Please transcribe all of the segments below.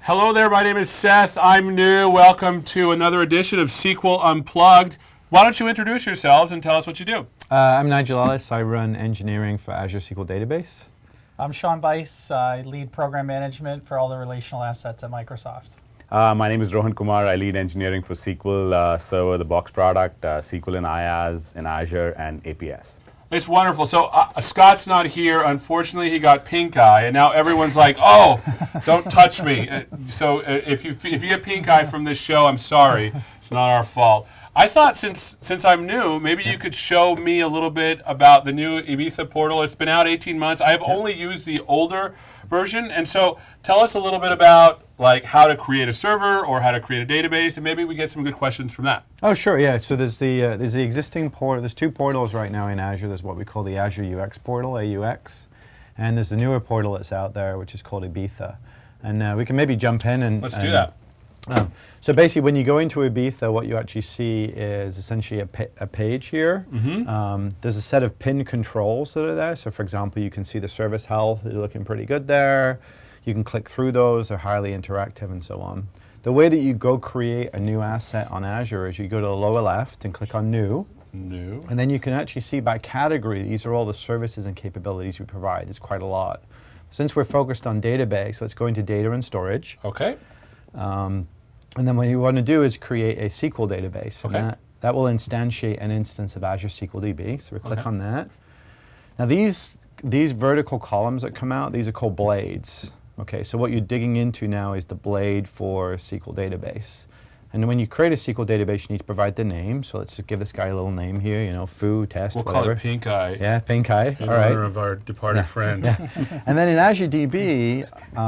Hello there, my name is Seth. I'm new. Welcome to another edition of SQL Unplugged. Why don't you introduce yourselves and tell us what you do? I'm Nigel Ellis. I run engineering for Azure SQL Database. I'm Sean Bice. I lead program management for all the relational assets at Microsoft. My name is Rohan Kumar. I lead engineering for SQL Server, the Box product, SQL and IaaS in Azure, and APS. It's wonderful. So Scott's not here. Unfortunately, he got pink eye, and now everyone's like, "Oh, don't touch me." So if you get pink eye from this show, I'm sorry. It's not our fault. I thought since I'm new, maybe you could show me a little bit about the new Ibiza portal. It's been out 18 months. I have only used the older version, and so tell us a little bit about like how to create a server or how to create a database, and maybe we get some good questions from that. Oh, sure, yeah. So there's the existing portal. There's two portals right now in Azure. There's what we call the Azure UX portal, AUX, and there's the newer portal that's out there, which is called Ibiza. And we can maybe jump in and let's do that. So basically, when you go into Ibiza, what you actually see is essentially a page here. Mm-hmm. There's a set of pin controls that are there. So for example, you can see the service health is looking pretty good there. You can click through those. They're highly interactive and so on. The way that you go create a new asset on Azure is you go to the lower left and click on New. New. And then you can actually see by category, these are all the services and capabilities we provide. There's quite a lot. Since we're focused on database, let's go into data and storage. Okay. And then what you want to do is create a SQL database. Okay. And that will instantiate an instance of Azure SQL DB. So we click Okay. on that. Now these vertical columns that come out, these are called blades. Okay, so what you're digging into now is the blade for SQL database. And when you create a SQL database, you need to provide the name. So let's just give this guy a little name here, you know, foo, test, We'll whatever. call it pink eye. Yeah, pink eye, In all right. honor of our departed friend. Yeah. And then in Azure DB,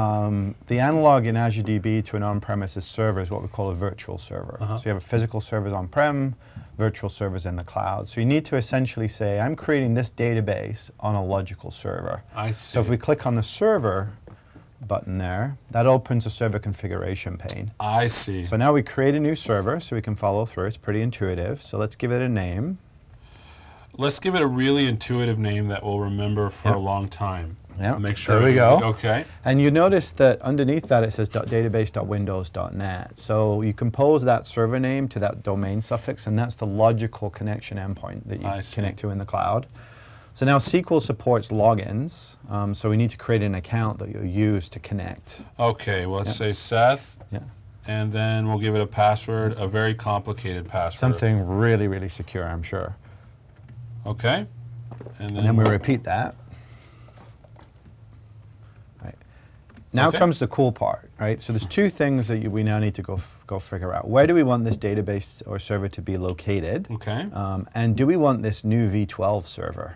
the analog in Azure DB to an on-premises server is what we call a virtual server. Uh-huh. So you have a physical servers on-prem, virtual servers in the cloud. So you need to essentially say, I'm creating this database on a logical server. I see. So if we click on the server button there, that opens a server configuration pane. I see. So now we create a new server so we can follow through. It's pretty intuitive. So let's give it a name. Let's give it a really intuitive name that we'll remember for a long time. Yeah, Make sure. there we go. Okay. And you notice that underneath that it says .database.windows.net. So you compose that server name to that domain suffix, and that's the logical connection endpoint that you connect to in the cloud. So now SQL supports logins, so we need to create an account that you'll use to connect. Okay, well, let's say Seth, Yeah. and then we'll give it a password, a very complicated password. Something really, really secure, I'm sure. Okay. And then we repeat that. Right. Now Okay. comes the cool part, right? So there's two things that we now need to go figure out. Where do we want this database or server to be located? Okay. And do we want this new V12 server?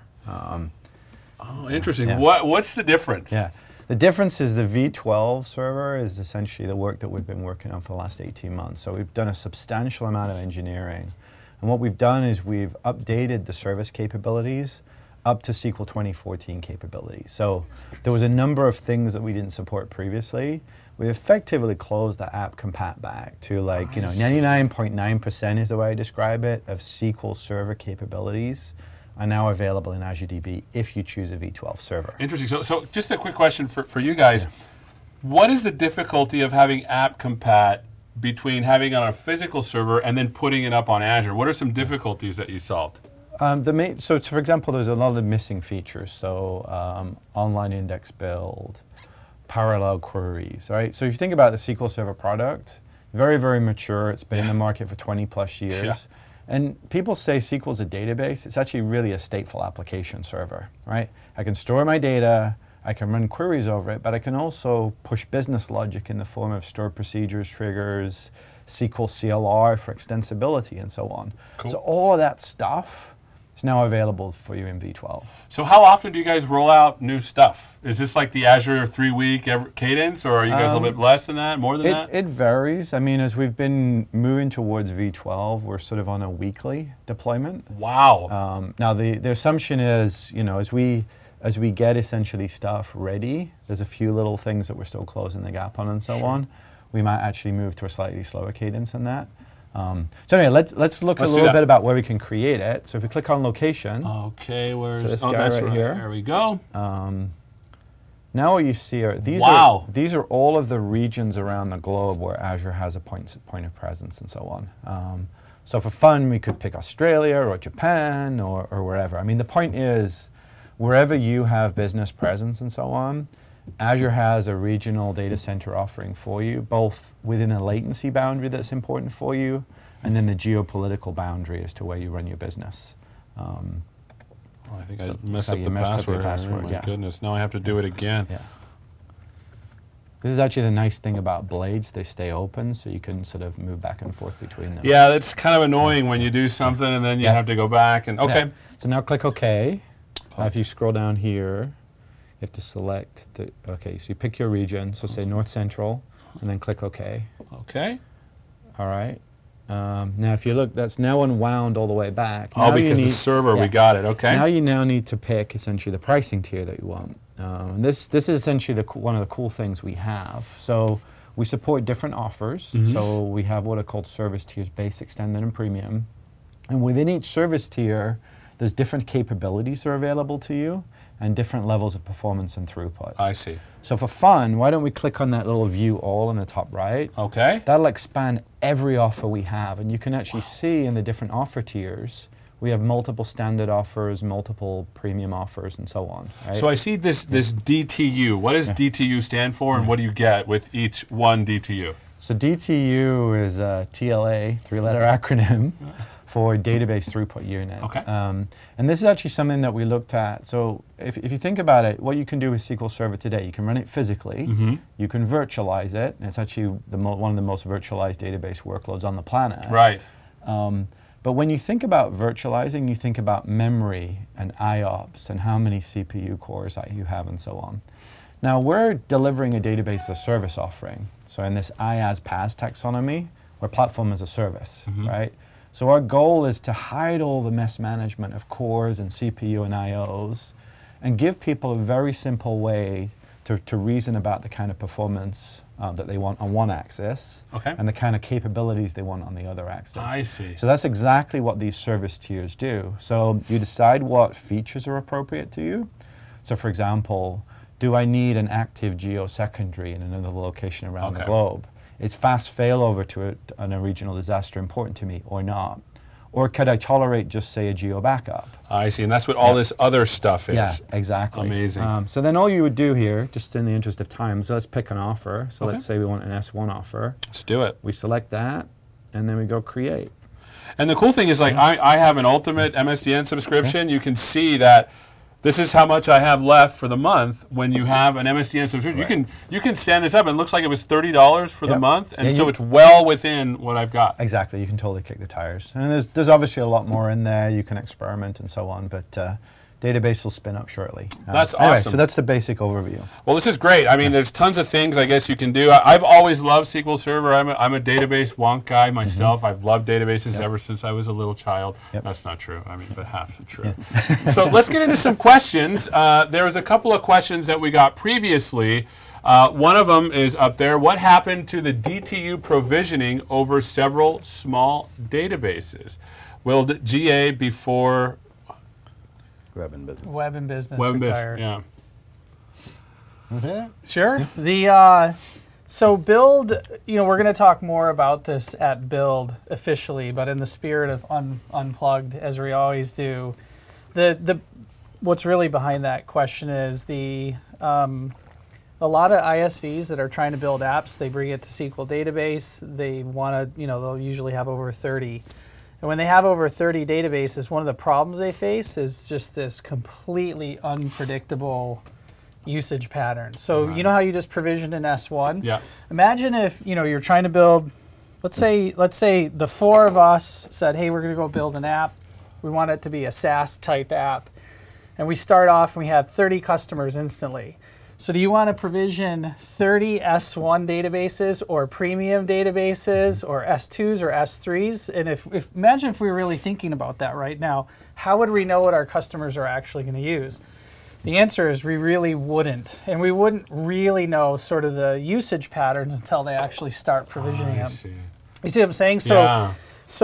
Oh, interesting. yeah. What's the difference? Yeah. The difference is the V12 server is essentially the work that we've been working on for the last 18 months. So we've done a substantial amount of engineering. And what we've done is we've updated the service capabilities up to SQL 2014 capabilities. So there was a number of things that we didn't support previously. We effectively closed the app compat back to 99.9% is the way I describe it of SQL server capabilities are now available in Azure DB if you choose a V12 server. Interesting. So just a quick question for you guys. Yeah. What is the difficulty of having app compat between having it on a physical server and then putting it up on Azure? What are some difficulties that you solved? So for example, there's a lot of missing features. So online index build, parallel queries, right? So if you think about the SQL Server product, very, very mature. It's been in the market for 20 plus years. Yeah. And people say SQL is a database. It's actually really a stateful application server, right? I can store my data, I can run queries over it, but I can also push business logic in the form of stored procedures, triggers, SQL CLR for extensibility, and so on. Cool. So all of that stuff is now available for you in V12. So how often do you guys roll out new stuff? Is this like the Azure 3-week cadence, or are you guys a little bit less than that, more than that? It varies. I mean, as we've been moving towards V12, we're sort of on a weekly deployment. Wow. Now the assumption is, you know, as we get essentially stuff ready, there's a few little things that we're still closing the gap on and so on. We might actually move to a slightly slower cadence than that. So anyway, let's look a little bit about where we can create it. So if we click on location. Okay, where's this oh, guy that's right right here. There we go. Now what you see are Wow. these are all of the regions around the globe where Azure has a point of presence and so on. So for fun, we could pick Australia or Japan or wherever. I mean, the point is, wherever you have business presence and so on, Azure has a regional data center offering for you, both within a latency boundary that's important for you, and then the geopolitical boundary as to where you run your business. I think I messed so up you the messed up your password. password, Oh my yeah. goodness, now I have to do it again. Yeah. This is actually the nice thing about blades. They stay open, so you can sort of move back and forth between them. Yeah, that's kind of annoying when you do something and then you Yeah. have to go back and, okay. Yeah. So now click OK. If you scroll down here, you have to select the, okay, so you pick your region, so say North Central, and then click OK. Okay. All right. Now if you look, that's now unwound all the way back. Oh, Now you because the need- server, we yeah. got it, okay. Now you need to pick essentially the pricing tier that you want. And this is essentially one of the cool things we have. So we support different offers. Mm-hmm. So we have what are called service tiers: basic, standard, and premium. And within each service tier, there's different capabilities that are available to you and different levels of performance and throughput. I see. So for fun, why don't we click on that little view all in the top right? Okay. That'll expand every offer we have, and you can actually see in the different offer tiers, we have multiple standard offers, multiple premium offers, and so on. Right? So I see this DTU. What does DTU stand for, and what do you get with each one DTU? So DTU is a TLA, three-letter acronym, for Database Throughput Unit. Okay. And this is actually something that we looked at. So if you think about it, what you can do with SQL Server today, you can run it physically, you can virtualize it, and it's actually one of the most virtualized database workloads on the planet. Right. But when you think about virtualizing, you think about memory and IOPS and how many CPU cores you have and so on. Now we're delivering a database as a service offering. So in this IaaS PaaS taxonomy, we're platform as a service, right? So our goal is to hide all the mess management of cores and CPU and IOs and give people a very simple way to reason about the kind of performance that they want on one axis Okay. and the kind of capabilities they want on the other axis. I see. So that's exactly what these service tiers do. So you decide what features are appropriate to you. So for example, do I need an active geosecondary in another location around the Okay. globe? Is fast failover to a regional disaster important to me or not? Or could I tolerate just say a geo backup? I see, and that's what all this other stuff is. Yeah, exactly. Amazing. So then all you would do here, just in the interest of time, so let's pick an offer. So Okay. let's say we want an S1 offer. Let's do it. We select that, and then we go create. And the cool thing is, like, I have an ultimate MSDN subscription. You can see that this is how much I have left for the month. When you have an MSDN subscription, you can stand this up, and it looks like it was $30 for the Yep. month, and Yeah, so you- it's well within what I've got. Exactly, you can totally kick the tires. And there's obviously a lot more in there, you can experiment and so on, but database will spin up shortly. That's anyway, awesome. So that's the basic overview. Well, this is great. I mean, there's tons of things I guess you can do. I've always loved SQL Server. I'm a database wonk guy myself. I've loved databases ever since I was a little child. Yep. That's not true. I mean, but half true. So let's get into some questions. There was a couple of questions that we got previously. One of them is up there. What happened to the DTU provisioning over several small databases? Will the GA before Web and business. Web and business Web and retired. yeah. Sure. The so Build, we're going to talk more about this at Build officially, but in the spirit of unplugged, as we always do, the what's really behind that question is a lot of ISVs that are trying to build apps, they bring it to SQL database. They want to, they'll usually have over 30. And when they have over 30 databases, one of the problems they face is just this completely unpredictable usage pattern. So you know how you just provisioned an S1? Yeah. Imagine if you're trying to build, let's say the four of us said, hey, we're going to go build an app. We want it to be a SaaS type app. And we start off and we have 30 customers instantly. So do you want to provision 30 S1 databases or premium databases or S2s or S3s? And if imagine if we were really thinking about that right now, how would we know what our customers are actually going to use? The answer is we really wouldn't. And we wouldn't really know sort of the usage patterns until they actually start provisioning them. see. You see what I'm saying? Yeah. So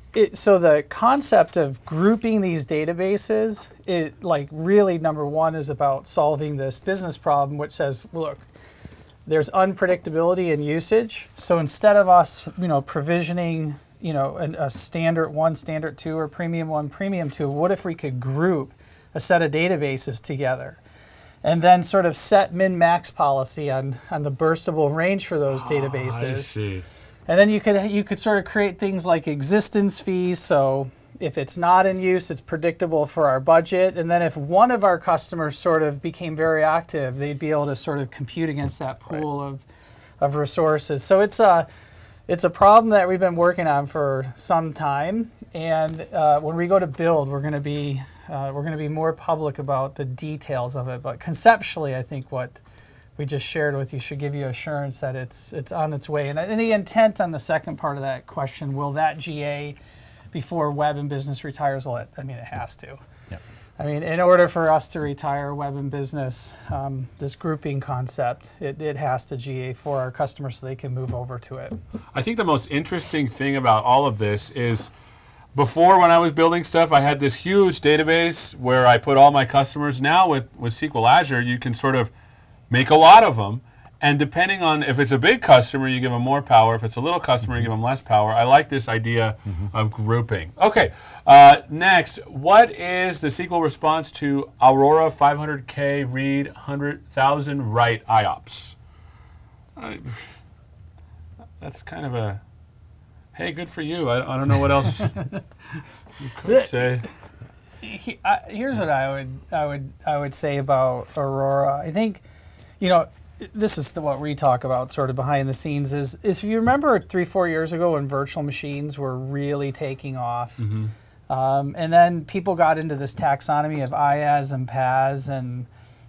So the concept of grouping these databases, it like really number one is about solving this business problem, which says, look, there's unpredictability in usage. So instead of us, provisioning, a standard 1, standard 2, or premium 1, premium 2, what if we could group a set of databases together? And then sort of set min-max policy on the burstable range for those databases. I see. And then you could sort of create things like existence fees. So if it's not in use, it's predictable for our budget. And then if one of our customers sort of became very active, they'd be able to sort of compute against that pool of resources. So it's a problem that we've been working on for some time. And when we go to build, we're going to be more public about the details of it. But conceptually, I think what we just shared with you should give you assurance that it's on its way. And the intent on the second part of that question, will that GA before Web and Business retires? Well, it has to. Yep. I mean, in order for us to retire Web and Business, this grouping concept, it has to GA for our customers so they can move over to it. I think the most interesting thing about all of this is before, when I was building stuff, I had this huge database where I put all my customers. Now with SQL Azure, you can sort of make a lot of them, and depending on if it's a big customer, you give them more power. If it's a little customer, you give them less power. I like this idea of grouping. Okay, next, what is the SQL response to Aurora 500K read, 100,000 write IOPS? That's kind of a, hey, good for you. I don't know what else you could say. Here's what I would say about Aurora. I think, this is what we talk about sort of behind the scenes is if you remember 3-4 years ago when virtual machines were really taking off, and then people got into this taxonomy of IaaS and PaaS, and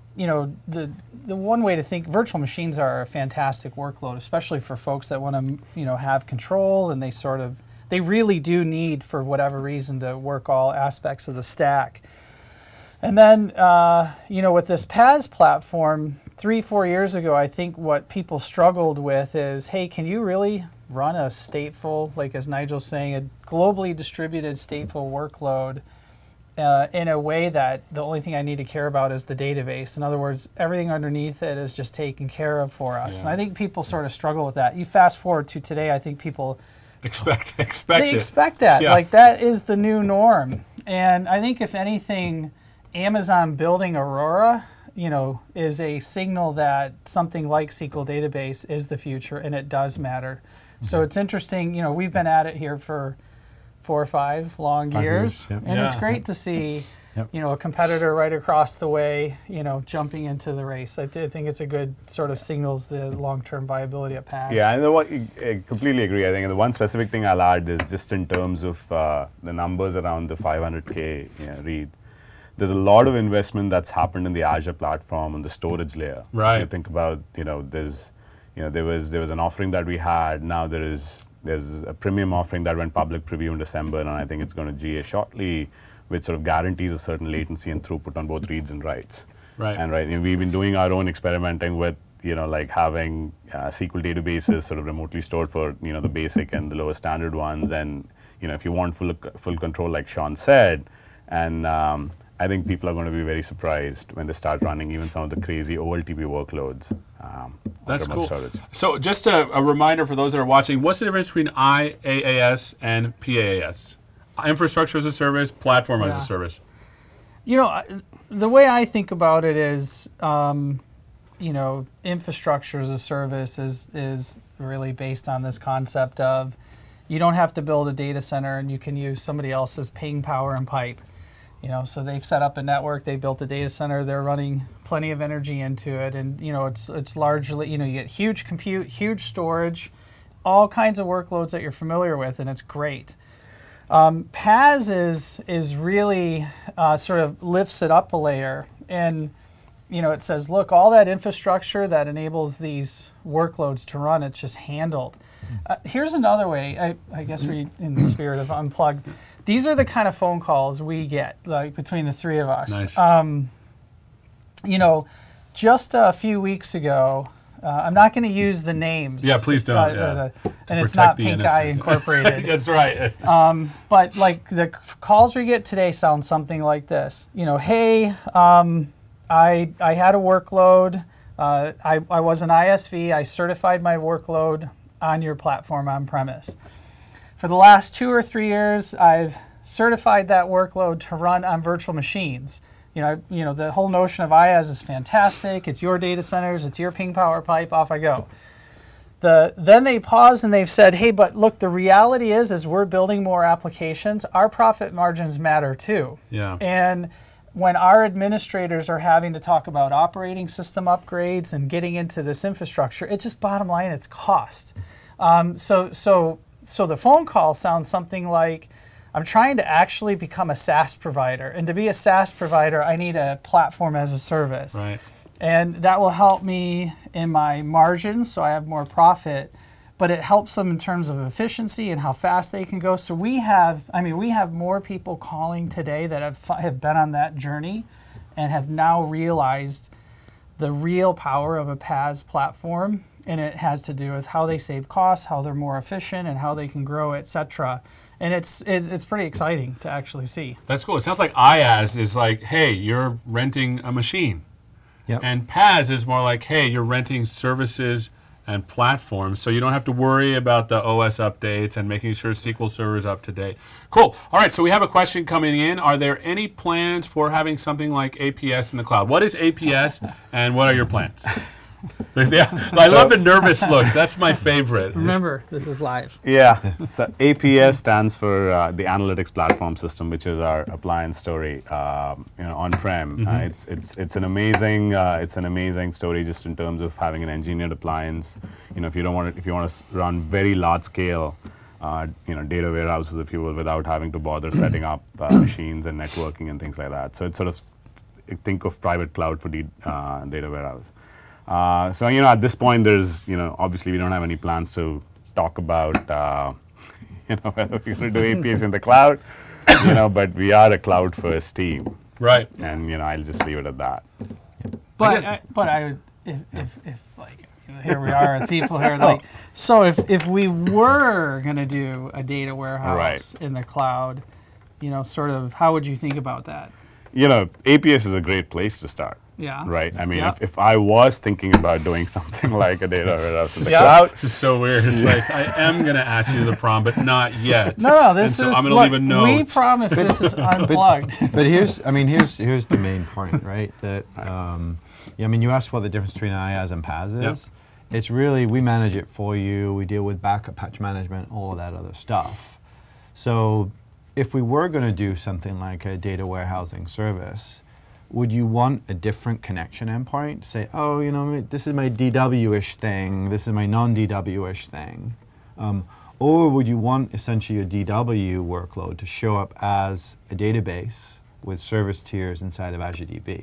the one way to think, virtual machines are a fantastic workload, especially for folks that want to have control, and they really do need, for whatever reason, to work all aspects of the stack. And then, with this PaaS platform, 3-4 years ago, I think what people struggled with is, hey, can you really run a stateful, like as Nigel's saying, a globally distributed stateful workload in a way that the only thing I need to care about is the database? In other words, everything underneath it is just taken care of for us. Yeah. And I think people sort of struggle with that. You fast forward to today, I think people Expect they it. expect that. Yeah. Like, that is the new norm. And I think if anything, Amazon building Aurora, is a signal that something like SQL database is the future, and it does matter. So it's interesting, we've been at it here for 4 or 5 long years, yep. and it's great to see, a competitor right across the way, jumping into the race. I think it's a good sort of signals the long-term viability of PaaS. Yeah, and I completely agree. I think the one specific thing I'll add is just in terms of the numbers around the 500K read. There's a lot of investment that's happened in the Azure platform and the storage layer. Right. If you think about, there was an offering that we had. Now there's a premium offering that went public preview in December, and I think it's going to GA shortly, which sort of guarantees a certain latency and throughput on both reads and writes. Right. And we've been doing our own experimenting with, like having SQL databases sort of remotely stored for, the basic and the lower standard ones. And, if you want full control, like Sean said, and I think people are going to be very surprised when they start running even some of the crazy OLTP workloads. That's remote cool. storage. So just a reminder for those that are watching, what's the difference between IaaS and PaaS? Infrastructure as a service, platform as a service. The way I think about it is, infrastructure as a service is really based on this concept of you don't have to build a data center and you can use somebody else's ping, power, and pipe. So they've set up a network, they built a data center, they're running plenty of energy into it, and it's largely, you get huge compute, huge storage, all kinds of workloads that you're familiar with, and it's great. PaaS is really sort of lifts it up a layer, and it says, look, all that infrastructure that enables these workloads to run, it's just handled. Here's another way, I guess in the spirit of Unplugged, these are the kind of phone calls we get, like between the three of us. Nice. Just a few weeks ago, I'm not going to use the names. Yeah, please just, don't, yeah. And it's protect not the Pink Eye innocent. Incorporated. That's right. But like the calls we get today sound something like this. You know, hey, I had a workload. I was an ISV. I certified my workload on your platform on premise. For the last 2 or 3 years, I've certified that workload to run on virtual machines. You know, the whole notion of IaaS is fantastic. It's your data centers. It's your Ping Power pipe. Off I go. Then they pause and they've said, hey, but look, the reality is, as we're building more applications, our profit margins matter too. Yeah. And when our administrators are having to talk about operating system upgrades and getting into this infrastructure, it's just bottom line, it's cost. So the phone call sounds something like, I'm trying to actually become a SaaS provider. And to be a SaaS provider, I need a platform as a service. Right. And that will help me in my margins, so I have more profit. But it helps them in terms of efficiency and how fast they can go. So we have more people calling today that have been on that journey and have now realized the real power of a PaaS platform. And it has to do with how they save costs, how they're more efficient, and how they can grow, et cetera. And it's pretty exciting to actually see. That's cool. It sounds like IaaS is like, hey, you're renting a machine. Yep. And PaaS is more like, hey, you're renting services and platforms, so you don't have to worry about the OS updates and making sure SQL Server is up to date. Cool. All right, so we have a question coming in. Are there any plans for having something like APS in the cloud? What is APS, and what are your plans? Yeah, I love the nervous looks. That's my favorite. Remember, this is live. Yeah, so APS stands for the Analytics Platform System, which is our appliance story, on-prem. It's an amazing story just in terms of having an engineered appliance. You know, if you want to run very large scale, data warehouses, if you will, without having to bother setting up machines and networking and things like that. So it's sort of think of private cloud for the data warehouse. So, at this point, there's, obviously we don't have any plans to talk about, whether we're going to do APS in the cloud, but we are a cloud-first team. Right. And, I'll just leave it at that. But I would, if like, here we are with people here, like, so if we were going to do a data warehouse in the cloud, sort of, how would you think about that? APS is a great place to start. Yeah. Right. I mean, if I was thinking about doing something like a data warehouse in the Yeah. cloud, This is so weird. It's like, I am going to ask you the prom, but not yet. No, this And so is. I'm going to leave a note. We promise this is unplugged. But here's the main point, right? That you asked what the difference between IaaS and PaaS is. Yep. It's really, we manage it for you. We deal with backup patch management, all of that other stuff. So if we were going to do something like a data warehousing service, would you want a different connection endpoint? Say, this is my DW-ish thing, this is my non-DW-ish thing. Or would you want essentially your DW workload to show up as a database with service tiers inside of Azure DB?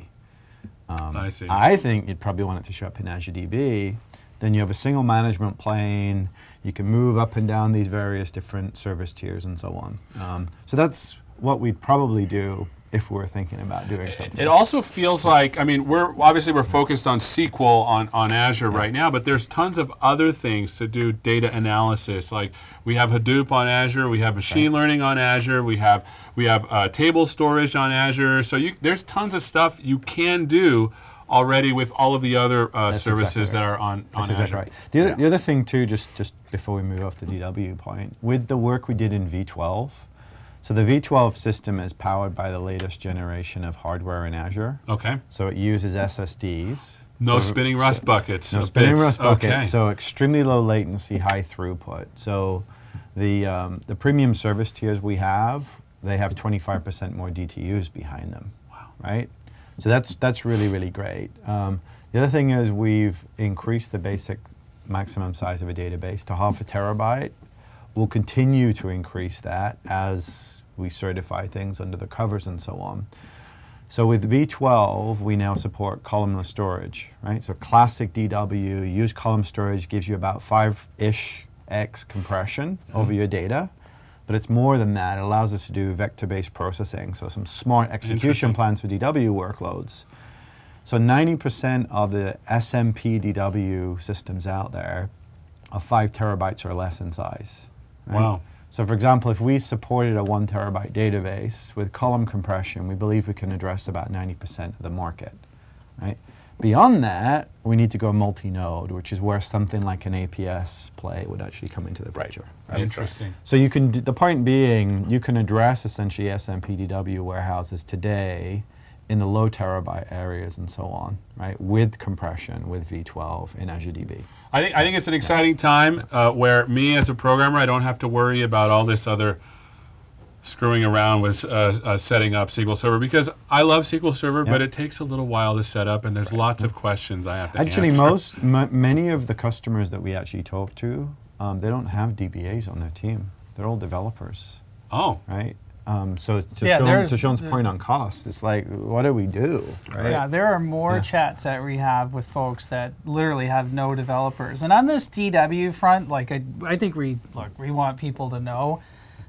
I see. I think you'd probably want it to show up in Azure DB. Then you have a single management plane. You can move up and down these various different service tiers and so on. So that's what we'd probably do if we're thinking about doing something. It also feels like, we're focused on SQL on Azure right now, but there's tons of other things to do data analysis. Like we have Hadoop on Azure, we have machine learning on Azure, we have table storage on Azure. So there's tons of stuff you can do already with all of the other services that are on That's Azure. exactly right. The other thing too, just before we move off the DW point, with the work we did in V12, so the V12 system is powered by the latest generation of hardware in Azure. Okay. So it uses SSDs. No spinning Rust buckets. No or spinning bits. Rust buckets. Okay. So extremely low latency, high throughput. So the premium service tiers we have, they have 25% more DTUs behind them. Wow. Right? So that's really, really great. The other thing is we've increased the basic maximum size of a database to 0.5 terabyte. We'll continue to increase that as we certify things under the covers and so on. So with V12, we now support columnar storage, right? So classic DW, use column storage gives you about 5-ish X compression over your data. But it's more than that. It allows us to do vector-based processing, so some smart execution plans for DW workloads. So 90% of the SMPDW systems out there are 5 terabytes or less in size. Right? Wow. So for example, if we supported a 1 terabyte database with column compression, we believe we can address about 90% of the market, right? Beyond that, we need to go multi-node, which is where something like an APS play would actually come into the picture. Right? Interesting. So you can, the point being, you can address essentially SMPDW warehouses today in the low terabyte areas and so on, right? With compression, with V12 in Azure DB. I think it's an exciting time where me as a programmer, I don't have to worry about all this other screwing around with setting up SQL Server, because I love SQL Server, but it takes a little while to set up, and there's lots of questions I have to Actually, answer. many of the customers that we actually talk to, they don't have DBAs on their team. They're all developers, Oh, right? So Yeah, to Sean's point on cost, it's like, what do we do, right? Yeah, there are more chats that we have with folks that literally have no developers. And on this DW front, like I think we want people to know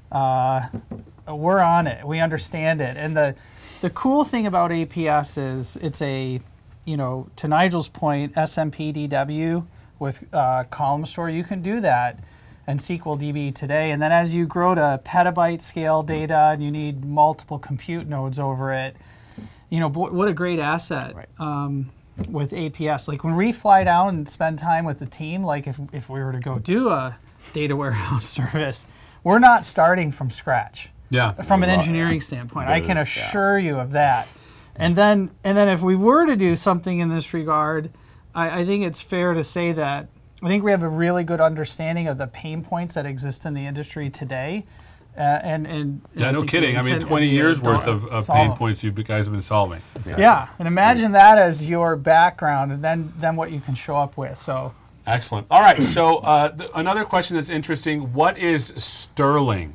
we're on it. We understand it. And the cool thing about APS is it's a, to Nigel's point, SMPDW with column store, you can do that and SQL DB today. And then as you grow to petabyte scale data and you need multiple compute nodes over it, what a great asset with APS. Like when we fly down and spend time with the team, like if we were to go do a data warehouse service, we're not starting from scratch. yeah. From an engineering standpoint, I can assure you of that. And then if we were to do something in this regard, I think it's fair to say that I think we have a really good understanding of the pain points that exist in the industry today. Yeah, no kidding. I mean, 20 years worth of pain points you guys have been solving. Yeah, and imagine that as your background, and then what you can show up with. So Excellent. All right, so another question that's interesting, what is Sterling?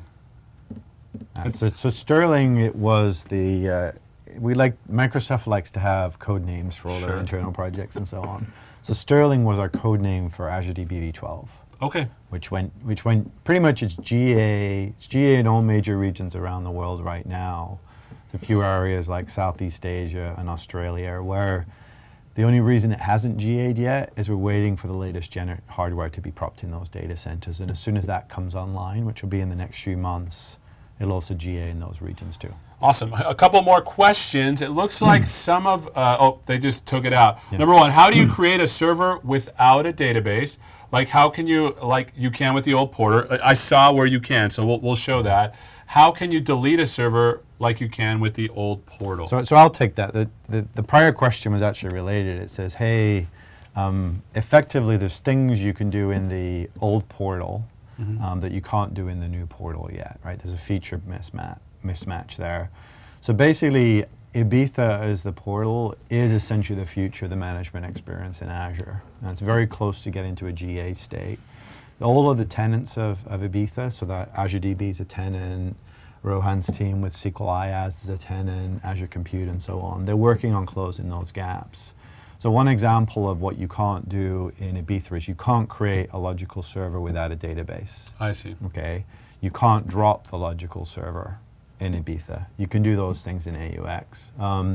So Sterling, it was the, Microsoft likes to have code names for all their internal projects and so on. So Sterling was our code name for Azure DB v12. Okay. Which went pretty much it's GA in all major regions around the world right now. A few areas like Southeast Asia and Australia, where the only reason it hasn't GA'd yet is we're waiting for the latest hardware to be propped in those data centers. And as soon as that comes online, which will be in the next few months, it'll also GA in those regions too. Awesome. A couple more questions. It looks like some of, they just took it out. Yeah. Number one, how do you create a server without a database? Like how can you, like you can with the old Porter? I saw where you can, so we'll show that. How can you delete a server like you can with the old Portal? So I'll take that. The prior question was actually related. It says, hey, effectively there's things you can do in the old Portal that you can't do in the new Portal yet, right? There's a feature mismatch there. So basically, Ibiza as the portal is essentially the future of the management experience in Azure. And it's very close to getting to a GA state. All of the tenants of Ibiza, so that Azure DB is a tenant, Rohan's team with SQL IaaS is a tenant, Azure Compute and so on, they're working on closing those gaps. So one example of what you can't do in Ibiza is you can't create a logical server without a database. I see. Okay, you can't drop the logical server in Ibiza. You can do those things in AUX.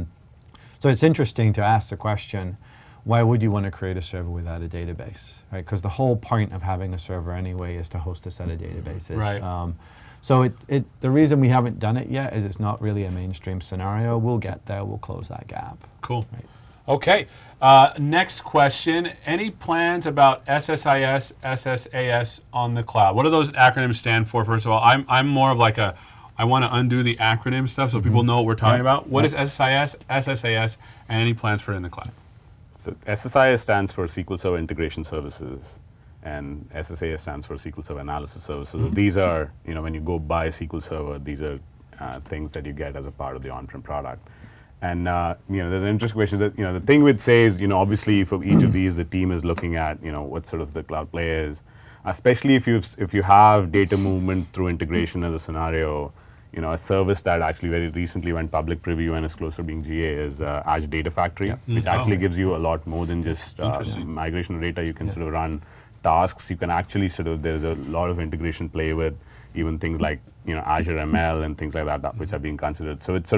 So it's interesting to ask the question, why would you want to create a server without a database? Right? Because the whole point of having a server anyway is to host a set of databases. Right. So the reason we haven't done it yet is it's not really a mainstream scenario. We'll get there. We'll close that gap. Cool. Right. Okay. Next question. Any plans about SSIS, SSAS on the cloud? What do those acronyms stand for, first of all? I'm more of like I want to undo the acronym stuff so people know what we're talking about. What is SSIS, SSAS, and any plans for it in the cloud? So SSIS stands for SQL Server Integration Services, and SSAS stands for SQL Server Analysis Services. These are, when you go buy SQL Server, these are things that you get as a part of the on-prem product. And there's an interesting question that the thing with say is obviously for each of these the team is looking at what sort of the cloud play is, especially if you have data movement through integration as a scenario. A service that actually very recently went public preview and is close to being GA is Azure Data Factory, which actually gives you a lot more than just migration of data. You can sort of run tasks. You can actually there's a lot of integration play with even things like Azure ML and things like that which are being considered. So it's sort of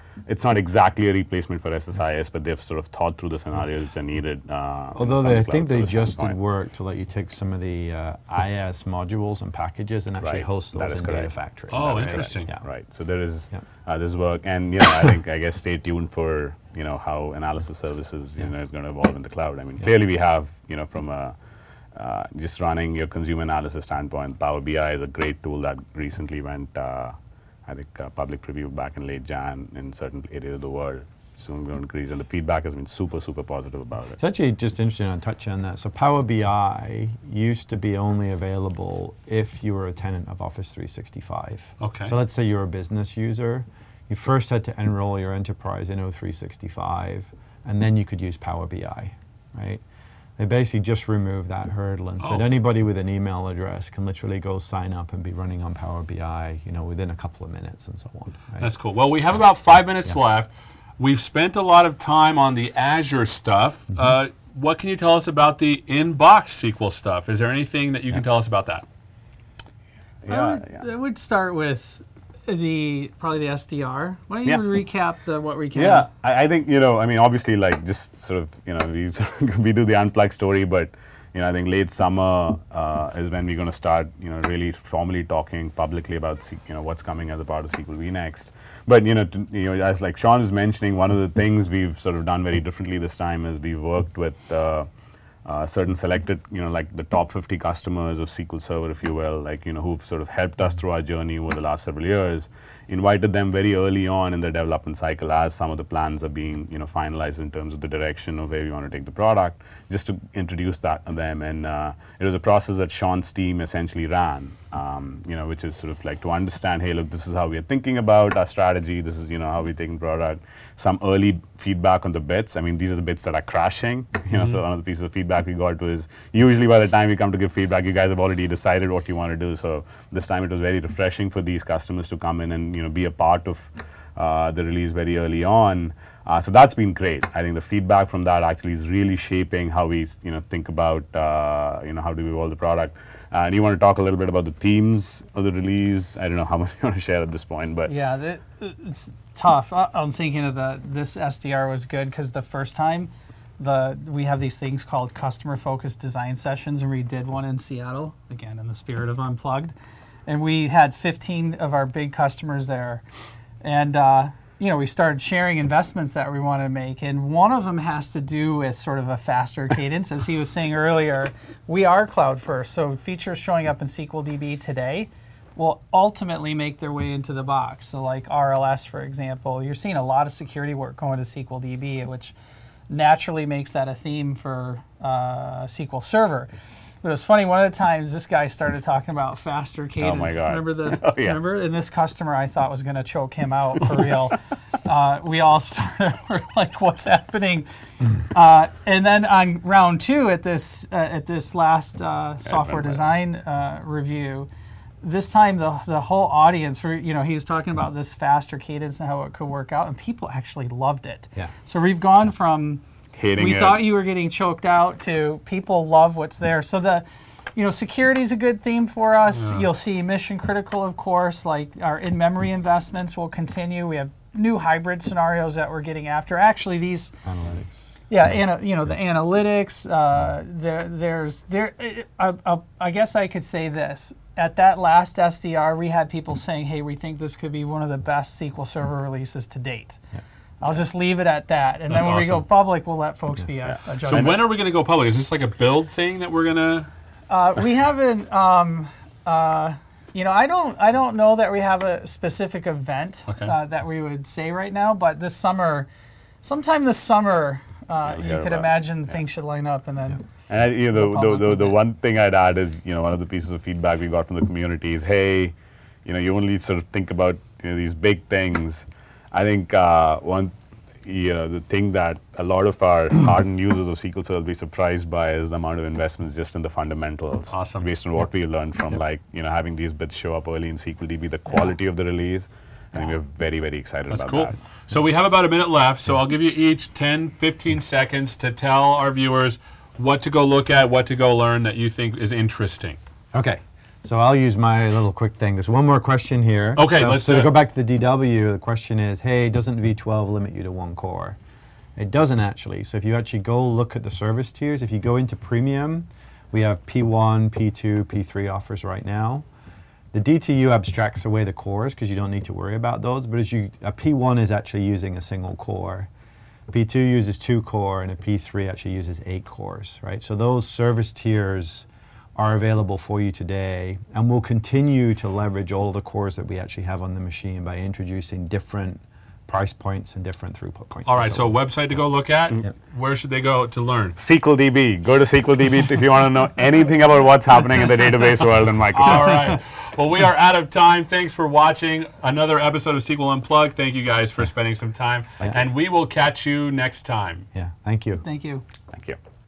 it's not exactly a replacement for SSIS, but they've sort of thought through the scenarios which are needed. Although I think they just did work to let you take some of the IS modules and packages and actually Right. host That those is in Data correct. Factory. Oh, Right. interesting. Yeah. Right. So there is Yeah. this work, and I guess stay tuned for how analysis services is going to evolve in the cloud. I mean, clearly we have from a just running your consumer analysis standpoint, Power BI is a great tool that recently went I think public preview back in late Jan in certain areas of the world. Soon going to increase, and the feedback has been super positive about it. It's actually just interesting on touching on that. So Power BI used to be only available if you were a tenant of Office 365. Okay. So let's say you're a business user. You first had to enroll your enterprise in O365, and then you could use Power BI, right? They basically just removed that hurdle and said anybody with an email address can literally go sign up and be running on Power BI, within a couple of minutes and so on. Right? That's cool. Well, we have about 5 minutes left. We've spent a lot of time on the Azure stuff. What can you tell us about the in-box SQL stuff? Is there anything that you can tell us about that? I would start with probably the SDR. Why don't you recap what we can? Yeah, I think obviously just sort of we do the Unplugged story, but I think late summer is when we're going to start really formally talking publicly about what's coming as a part of SQL vNext. But as like Sean was mentioning, one of the things we've sort of done very differently this time is we've worked with certain selected, like the top 50 customers of SQL Server, if you will, who've sort of helped us through our journey over the last several years, invited them very early on in the development cycle as some of the plans are being, finalized in terms of the direction of where we want to take the product, just to introduce that to them. And it was a process that Sean's team essentially ran, which is sort of like to understand, hey, look, this is how we are thinking about our strategy. This is, how we're taking product. Some early feedback on the bits. I mean, these are the bits that are crashing. So one of the pieces of feedback we got was usually by the time we come to give feedback, you guys have already decided what you want to do. So this time it was very refreshing for these customers to come in and be a part of the release very early on. So that's been great. I think the feedback from that actually is really shaping how we think about how do we evolve the product. And you want to talk a little bit about the themes of the release? I don't know how much you want to share at this point, but yeah, it's tough. I'm thinking of this SDR was good because the first time we have these things called customer-focused design sessions, and we did one in Seattle, again in the spirit of Unplugged, and we had 15 of our big customers there, and we started sharing investments that we want to make, and one of them has to do with sort of a faster cadence. As he was saying earlier, we are cloud first, so features showing up in SQL DB today will ultimately make their way into the box. So like RLS, for example, you're seeing a lot of security work going to SQL DB, which naturally makes that a theme for SQL Server. But it was funny, one of the times this guy started talking about faster cadence. Oh my God. Remember? And this customer I thought was going to choke him out for real. We all started, we're like, what's happening? And then on round two at this last software design review, this time the whole audience, he was talking about this faster cadence and how it could work out, and people actually loved it. Yeah. So we've gone from hating it. Thought you were getting choked out to people love what's there. So security is a good theme for us. You'll see mission critical, of course, like our in-memory investments will continue. We have new hybrid scenarios that we're getting after. Actually, these Analytics. Yeah, the analytics. I guess I could say this. At that last SDR, we had people saying, "Hey, we think this could be one of the best SQL Server releases to date." Yeah. I'll just leave it at that, and then when we go public, we'll let folks be a judge. So when are we going to go public? Is this like a build thing that we're going to? We haven't. I don't know that we have a specific event that we would say right now, but this summer, sometime this summer, you could imagine things should line up, and then. And the one thing I'd add is, one of the pieces of feedback we got from the community is, hey, you only sort of think about these big things. I think the thing that a lot of our hardened users of SQL Server will be surprised by is the amount of investments just in the fundamentals. Awesome. Based on what we learned from having these bits show up early in SQL DB, the quality of the release. I think we're very, very excited about cool. that. So we have about a minute left, so I'll give you each 10, 15 seconds to tell our viewers what to go look at, what to go learn that you think is interesting. Okay. So I'll use my little quick thing. There's one more question here. Okay, so, let's so do to it. go back to the DW, the question is, hey, doesn't V12 limit you to one core? It doesn't actually. So if you actually go look at the service tiers, if you go into premium, we have P1, P2, P3 offers right now. The DTU abstracts away the cores because you don't need to worry about those, but a P1 is actually using a single core. P2 uses 2 core, and a P3 actually uses 8 cores, right? So those service tiers are available for you today, and we'll continue to leverage all of the cores that we actually have on the machine by introducing different price points and different throughput points. All right, so a website to go look at. Yep. Where should they go to learn? SQLDB. Go to SQLDB if you want to know anything about what's happening in the database world in Microsoft. All right. Well, we are out of time. Thanks for watching another episode of SQL Unplugged. Thank you guys for spending some time, and we will catch you next time. Yeah, thank you. Thank you. Thank you.